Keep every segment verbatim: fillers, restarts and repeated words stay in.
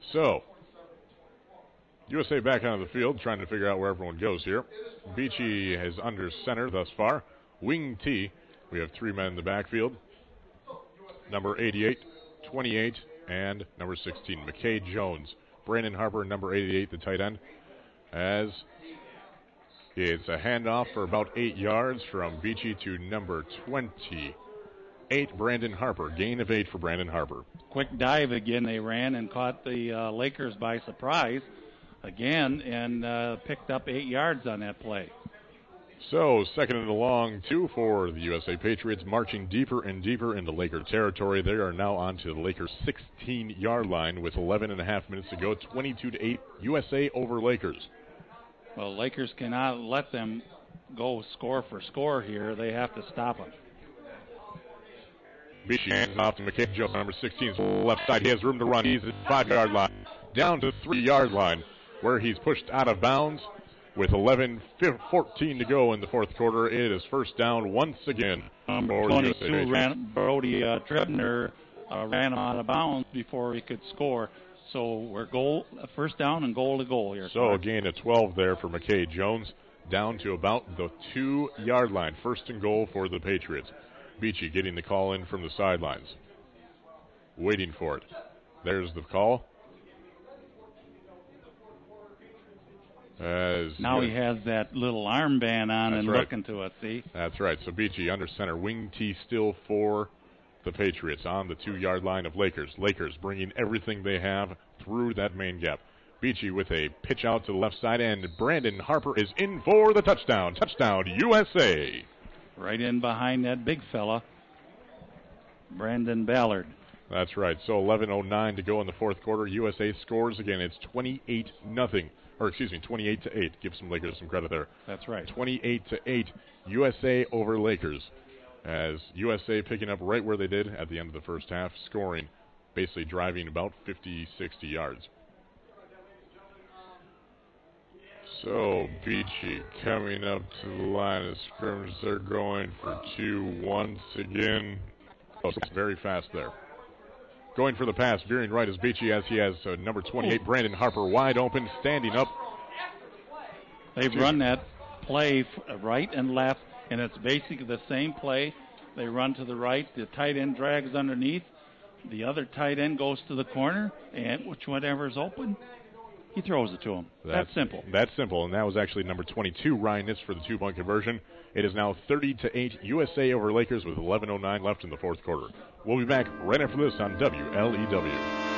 So, U S A back onto the field, trying to figure out where everyone goes here. Beachy is under center thus far. Wing T, we have three men in the backfield. Number eighty-eight, twenty-eight, and number sixteen, McKay Jones. Brandon Harper, number eighty-eight, the tight end. As it's a handoff for about eight yards from Beachy to number twenty-eight, Brandon Harper. Gain of eight for Brandon Harper. Quick dive again they ran and caught the uh, Lakers by surprise again and uh, picked up eight yards on that play. So, second and a long two for the U S A Patriots, marching deeper and deeper into Laker territory. They are now on to the Lakers' sixteen-yard line with eleven and a half minutes to go. twenty-two to eight, U S A over Lakers. Well, Lakers cannot let them go score for score here. They have to stop them. Beachy hands off to McKay Jones, number sixteen, left side. He has room to run. He's at the five-yard line, down to the three-yard line, where he's pushed out of bounds. With eleven fourteen to go in the fourth quarter, it is first down once again. Number twenty-two, ran, Brody uh, Trebner, uh, ran out of bounds before he could score. So we're goal, first down and goal to goal here. So a gain of twelve there for McKay Jones, down to about the two-yard line. First and goal for the Patriots. Beachy getting the call in from the sidelines. Waiting for it. There's the call. As now he has that little armband on and right. looking to us, see? That's right. So Beachy under center. Wing T still for the Patriots on the two-yard line of Lakers. Lakers bringing everything they have through that main gap. Beachy with a pitch out to the left side, and Brandon Harper is in for the touchdown. Touchdown, U S A. Right in behind that big fella, Brandon Ballard. That's right. So eleven oh nine to go in the fourth quarter. U S A scores again. It's twenty-eight nothing. Or excuse me, twenty-eight to eight. Give some Lakers some credit there. That's right. twenty-eight to eight. U S A over Lakers. As U S A picking up right where they did at the end of the first half, scoring, basically driving about fifty, sixty yards. So Beachy coming up to the line of scrimmage. They're going for two once again. Oh, it's very fast there. Going for the pass, veering right is Beachy as he has uh, number twenty-eight, Brandon Harper, wide open, standing up. They've run that play f- right and left, and it's basically the same play. They run to the right, the tight end drags underneath, the other tight end goes to the corner, and which whatever is open, he throws it to him. That's, that's simple. That's simple, and that was actually number twenty-two, Ryan Nitz, for the two-point conversion. It is now thirty to eight, U S A over Lakers with eleven oh nine left in the fourth quarter. We'll be back right after this on W L E W.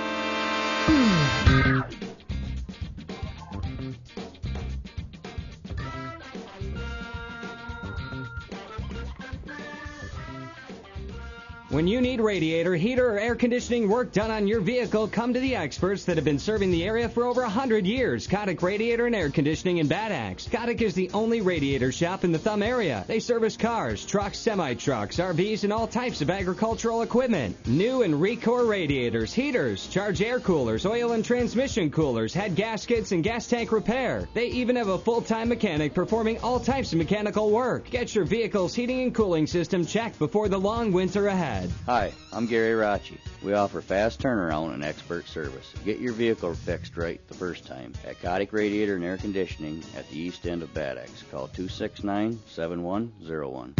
When you need radiator, heater, or air conditioning work done on your vehicle, come to the experts that have been serving the area for over one hundred years. Kotick Radiator and Air Conditioning in Bad Axe. Kotick is the only radiator shop in the Thumb area. They service cars, trucks, semi-trucks, R Vs, and all types of agricultural equipment. New and Recor radiators, heaters, charge air coolers, oil and transmission coolers, head gaskets, and gas tank repair. They even have a full-time mechanic performing all types of mechanical work. Get your vehicle's heating and cooling system checked before the long winter ahead. Hi, I'm Gary Rachi. We offer fast turnaround and expert service. Get your vehicle fixed right the first time at Kotick Radiator and Air Conditioning at the east end of Bad Axe. Call two six nine, seven one zero one.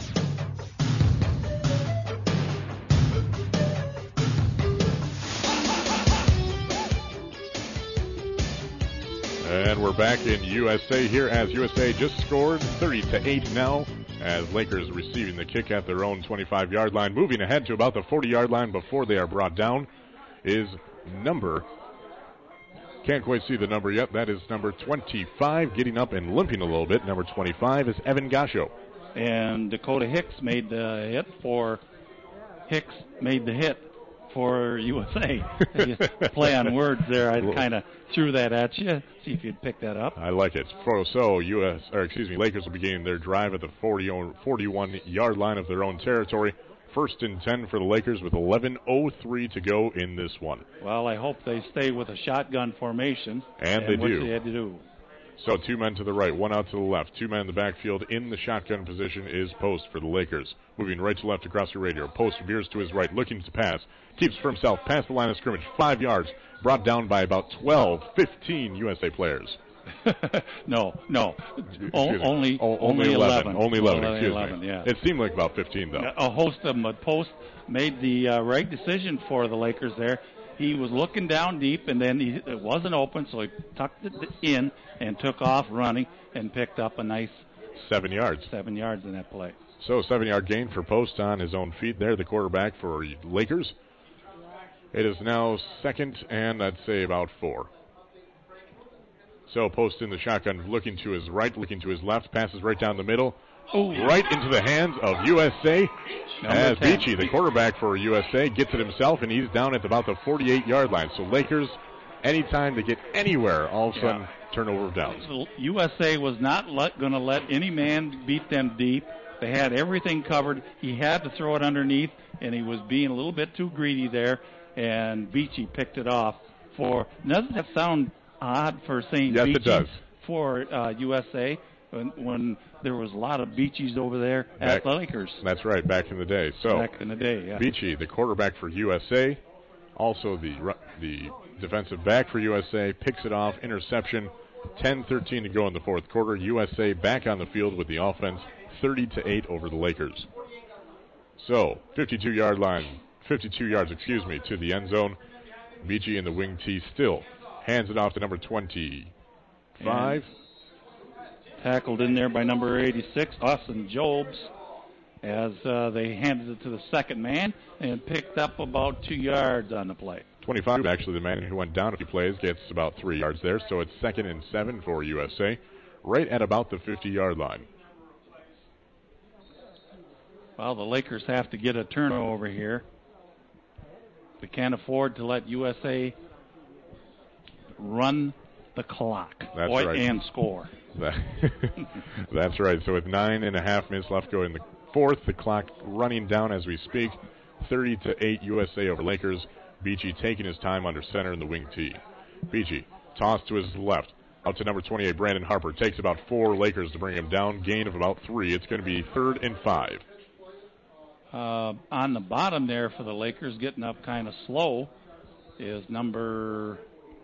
And we're back in U S A here as U S A just scored thirty to eight now. As Lakers receiving the kick at their own twenty-five-yard line. Moving ahead to about the forty-yard line before they are brought down is number, can't quite see the number yet, that is number twenty-five, getting up and limping a little bit. Number twenty-five is Evan Gasho. And Dakota Hicks made the hit for, Hicks made the hit for U S A. Play on words there. I kind of threw that at you. See if you'd pick that up. I like it. So U S, or excuse me, Lakers will be beginning their drive at the forty-one-yard line of their own territory. First and ten for the Lakers with eleven oh three to go in this one. Well, I hope they stay with a shotgun formation. And, and they what do. They had to do. So two men to the right, one out to the left. Two men in the backfield in the shotgun position is Post for the Lakers. Moving right to left across the radio. Post veers to his right, looking to pass. Keeps for himself past the line of scrimmage. Five yards. brought down by about twelve, fifteen U S A players. no, no, o- me. only, o- only eleven. eleven. Only eleven, Only excuse eleven, me. yeah. It seemed like about fifteen, though. A host of them, but Post made the uh, right decision for the Lakers there. He was looking down deep, and then he, it wasn't open, so he tucked it in and took off running and picked up a nice seven yards. Seven yards in that play. So seven-yard gain for Post on his own feet there, the quarterback for Lakers. It is now second and I'd say about four. So Post in the shotgun, looking to his right, looking to his left, passes right down the middle, Ooh. right into the hands of U S A. Number As ten. Beachy, the quarterback for U S A, gets it himself, and he's down at about the forty-eight-yard line. So Lakers, anytime they get anywhere, all of a sudden, Yeah. turnover of downs. U S A was not going to let any man beat them deep. They had everything covered. He had to throw it underneath, and he was being a little bit too greedy there, and Beachy picked it off. For doesn't that sound odd for saying Yes, Beachy it does. for uh, U S A when, when there was a lot of Beachies over there Back- at the Lakers That's right, back in the day. So back in the day? Yeah. Beachy, the quarterback for U S A, also the ru- the defensive back for U S A, picks it off, interception. ten thirteen to go in the fourth quarter. U S A back on the field with the offense, thirty to eight over the Lakers. So fifty-two-yard line, fifty-two yards, excuse me, to the end zone. Beachy in the wing tee still hands it off to number twenty-five. And tackled in there by number eighty-six, Austin Jobs, as uh, they handed it to the second man and picked up about two yards on the play. twenty-five, actually the man who went down a few plays, gets about three yards there. So it's second and seven for U S A, right at about the fifty-yard line. Well, the Lakers have to get a turnover here. They can't afford to let U S A run the clock That's Boy, right. and score. That- That's right. So with nine and a half minutes left go in the fourth, the clock running down as we speak. thirty to eight U S A over Lakers. Beachy taking his time under center in the wing tee. Beachy tossed to his left. Up to number twenty-eight, Brandon Harper. Takes about four Lakers to bring him down. Gain of about three. It's going to be third and five. Uh, on the bottom there for the Lakers, getting up kind of slow, is number,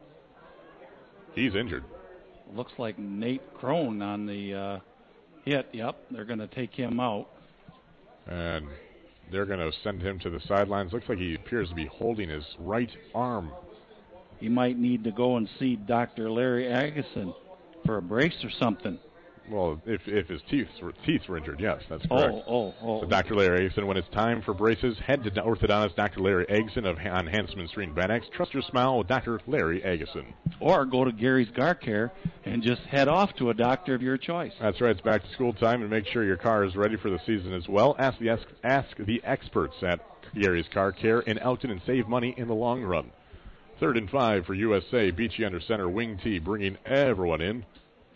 He's injured. looks like Nate Crone on the uh, hit. Yep, they're going to take him out. And they're going to send him to the sidelines. Looks like he appears to be holding his right arm. He might need to go and see Doctor Larry Agason for a brace or something. Well, if if his teeth were, teeth were injured, yes, that's correct. Oh, oh, oh. So Doctor Larry Egson, when it's time for braces, head to orthodontist Doctor Larry Egson of on Hanselman Street in Bad Axe. Trust your smile with Doctor Larry Egson. Or go to Gary's Car Care and just head off to a doctor of your choice. That's right. It's back to school time, and make sure your car is ready for the season as well. Ask the ask the experts at Gary's Car Care in Elkton and save money in the long run. Third and five for U S A. Beachy under center, wing tee, bringing everyone in.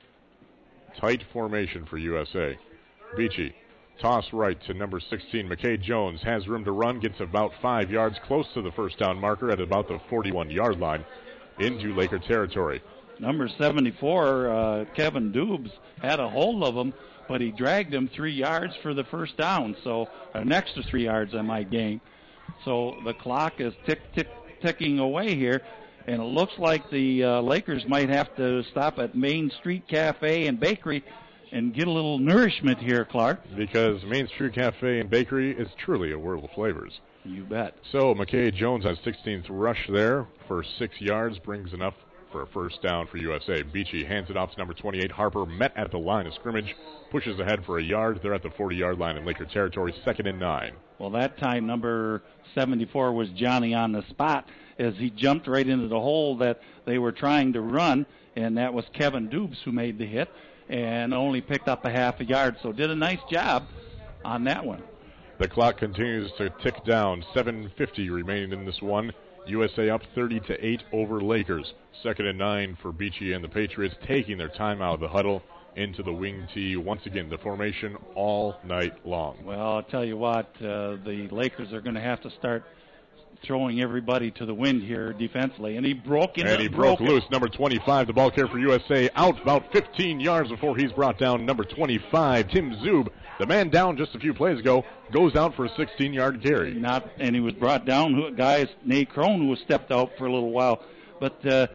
Tight formation for U S A. Beachy, toss right to number sixteen. McKay Jones has room to run, gets about five yards, close to the first down marker at about the forty-one-yard line into Laker territory. Number seventy-four, uh, Kevin Dubes, had a hold of him, but he dragged him three yards for the first down, so an extra three yards I might gain. So the clock is tick, tick, ticking away here. And it looks like the uh, Lakers might have to stop at Main Street Cafe and Bakery and get a little nourishment here, Clark. Because Main Street Cafe and Bakery is truly a world of flavors. You bet. So McKay Jones on sixteenth rush there for six yards, brings enough for a first down for U S A. Beachy hands it off to number twenty-eight. Harper met at the line of scrimmage, pushes ahead for a yard. They're at the forty-yard line in Laker territory, second and nine. Well, that time number seventy-four was Johnny on the spot as he jumped right into the hole that they were trying to run, and that was Kevin Dubes who made the hit and only picked up a half a yard, so did a nice job on that one. The clock continues to tick down. seven fifty remaining in this one. U S A up thirty to eight over Lakers. Second and nine for Beachy and the Patriots, taking their time out of the huddle into the wing tee. Once again, the formation all night long. Well, I'll tell you what, uh, the Lakers are going to have to start throwing everybody to the wind here defensively. And he broke into And he broke, broke loose. Number twenty-five, the ball carrier for U S A, out about fifteen yards before he's brought down. Number twenty-five, Tim Zub, the man down just a few plays ago, goes out for a sixteen-yard carry. Not, and he was brought down. Who, guys, Nate Crone, who was stepped out for a little while. But uh,